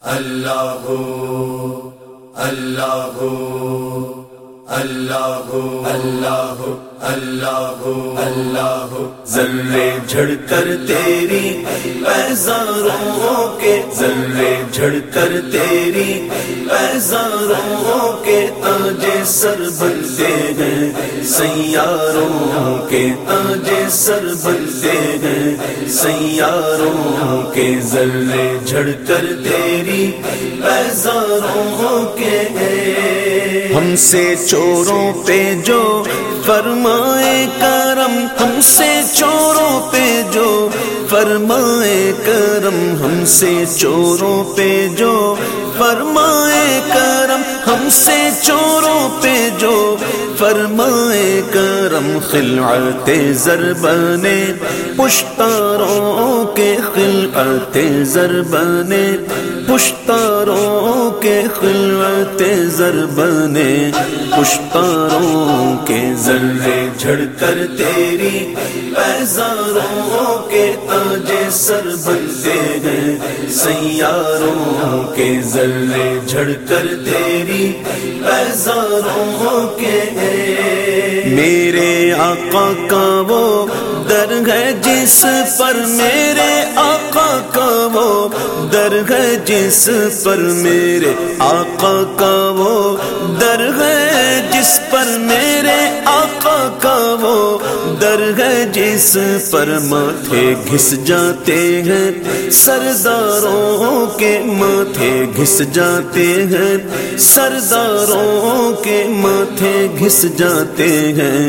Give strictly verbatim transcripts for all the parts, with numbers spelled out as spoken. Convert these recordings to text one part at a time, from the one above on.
اللہ اللہ اللہ اللہ اللہ اللہ ذرے جھڑ کر تیری پیزاروں کے ذرے جھڑ کر تیری پیزاروں کے تاج سر بنتے ہیں سیاروں کے تاج سر بنتے ہیں سیاروں کے ذرے جھڑ کر تیری پیزاروں کے ہم سے چوروں پہ جو فرمائے کرم ہم سے چوروں پہ جو فرمائے کرم ہم سے چوروں پہ جو فرمائے کرم ہم سے چوروں پہ جو فرمائے کرم خلعت زر بنے پشتاروں کے خلعت زر بنے پشتاروں کے خلعت زر بنے پشتاروں کے ذرے جھڑ کر تیری پیزاروں کے تاج سر بنتے ہیں سیاروں کے ذرے جھڑ کر تیری پیزاروں کے میرے آقا کا وہ در ہے جس پر میرے آقا کا وہ در ہے جس پر میرے آقا کا وہ در ہے جس پر میرے آقا کا وہ در ہے جس پر ماتھے گھس جاتے ہیں سرداروں کے ماتھے گھس جاتے ہیں سرداروں کے ماتھے گھس جاتے ہیں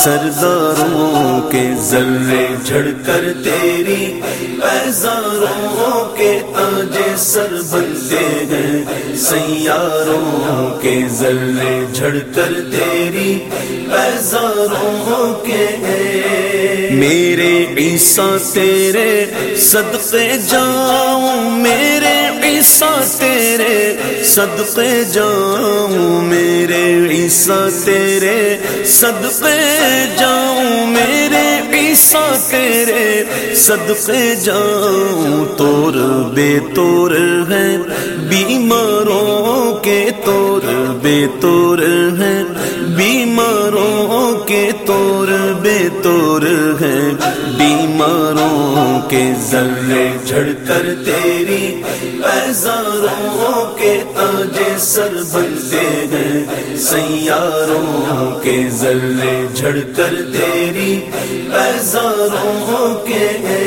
سرداروں کے ذرے جھڑ کر تیری پیزاروں کے تاج سر بنتے ہیں سیاروں کے ذرے جھڑ کر تیری پیزاروں کے میرے عیسیٰ تیرے صدقے جاؤں میرے عیسیٰ تیرے صدقے جاؤں میرے عیسیٰ تیرے صدقے جاؤں میرے عیسیٰ تیرے صدقے جاؤں تور بے تور ہے بیماروں کے تور بے تور ہے بیماروں کے تور بے تور ہے بیماروں کے ذرے جھڑ کر تیری پیزاروں کے تاج سر بنتے ہیں سیاروں کے ذرے جھڑ کر تیری پیزاروں کے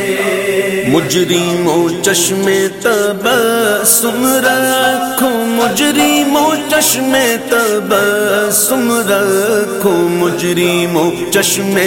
مجرموں چشمے تبسم رکھو مجرموں چشمے تبسم رکھو مجرموں چشمے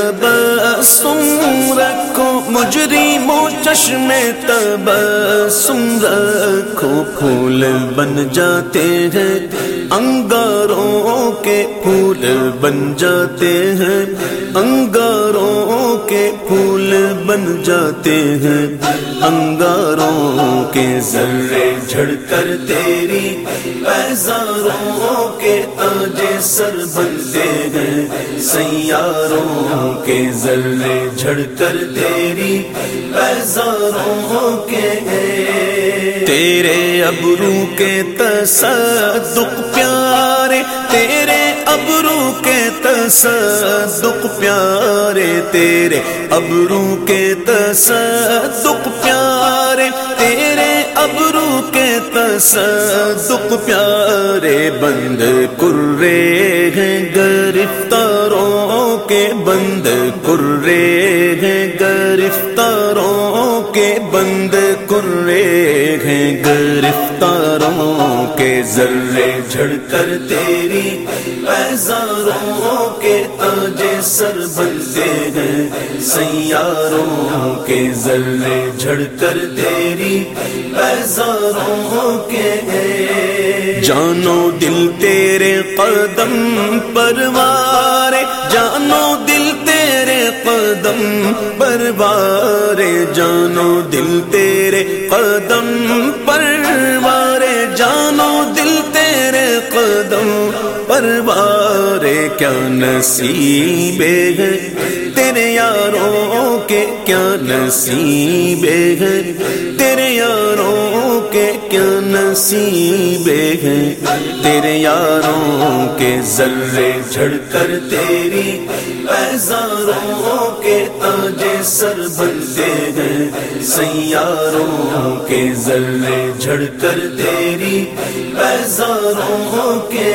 تبسم رکھو مجرموں چشمے تبسم رکھو پھول بن جاتے ہیں انگاروں کے پھول بن جاتے ہیں انگاروں کے پھول بن جاتے ہیں انگاروں کے ذرے جھڑ کر تیری پیزاروں کے تاج سر بنتے ہیں سیاروں کے ذرے جھڑ کر تیری پیزاروں کے تیرے ابرو کے تصدق پیارے تیرے ابرو کے تصدق پیارے تیرے ابرو کے تصدق پیارے تیرے ابرو کے تصدق پیارے بند کرے ہیں گرفتاروں کے بند کرے ہیں گرفتاروں کے بند کرے ہیں گرفتاروں کے ذرے جھڑ کر تیری پیزاروں کے تاج سر بنتے ہیں سیاروں کے ذرے جھڑ کر تیری پیزاروں کے جانو دل تیرے قدم پروارے جانو دل تیرے قدم پروارے جانو دل تیرے قدم پروارے جانو دل تیرے قدم پروارے کیا نصیب ہے تیرے یاروں کے کیا نصیب ہے تیرے یاروں کے کیا نصیبے ہیں تیرے یاروں کے ذرے جھڑ کر تیری پیزاروں کے تاج سر بنتے ہیں سیاروں کے ذرے جھڑ کر تیری پیزاروں کے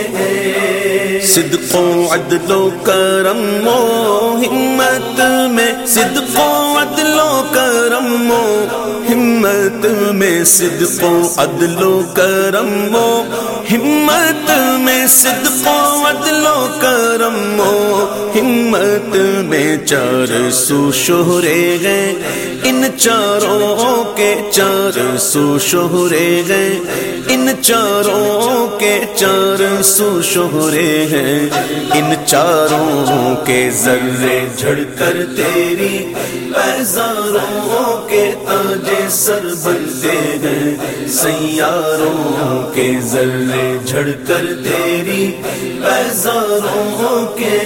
صدق و عدل و کرم و ہمت میں صدق و عدل و کرم و ہمت میں صدق و عدل و کرم و ہمت میں صدق و عدل و کرم و ہمت میں چار سو شہرے گئے ان چاروں کے چار سو شہرے گئے ان چاروں کے چار سو شہرے ہیں ان چاروں کے ذرے جھڑ کر تیری پیزاروں کے تاج سر بنتے ہیں سیاروں کے ذرے جھڑ کر تیری پیزاروں کے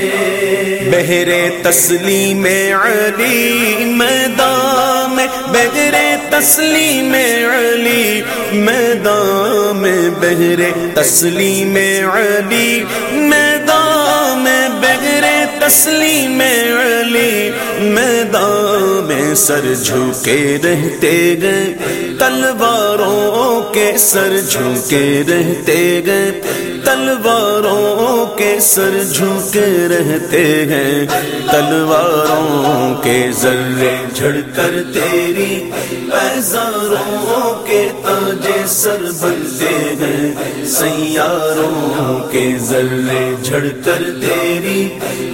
بہرے تسلیم علی میدان میں بہرے تسلیم علی میدان میں بہرے تسلیم علی میدان میں بہرے تسلیم علی میدان میں سر جھکے رہتے گئے تلواروں کے سر جھکے رہتے گئے تلواروں کے سر جھکے رہتے ہیں تلواروں کے ذرے جھڑ کر تیری پیزاروں کے تاج سر بنتے ہیں سیاروں کے ذرے جھڑ کر تیری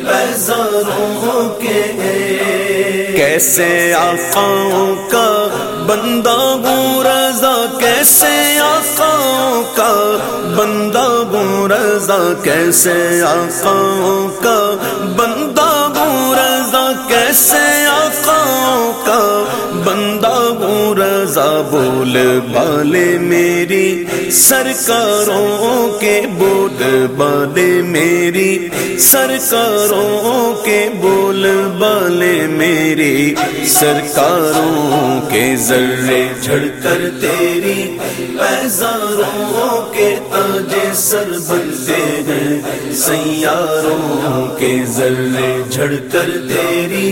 پیزاروں کے کیسے آقاؤں کا بندہ ہوں رضا کیسے آقاؤں کا بندہ ہوں رضا کیسے آقاؤں کا بندہ ہوں رضا کیسے آقاؤں کا بندہ ہوں رضا بول بالے میری سرکاروں کے بول بالے میری سرکاروں کے بول بالے میری سرکاروں کے ذرے جھڑ کر تیری پیزاروں کے تاج سر بنتے ہیں سیاروں کے ذرے جھڑ کر تیری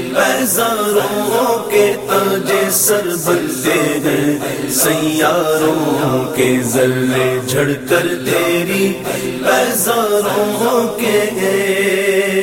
پیزاروں کے تاج سر بنتے ہیں سیاروں کے ذرے جھڑ کر تیری پیزاروں کے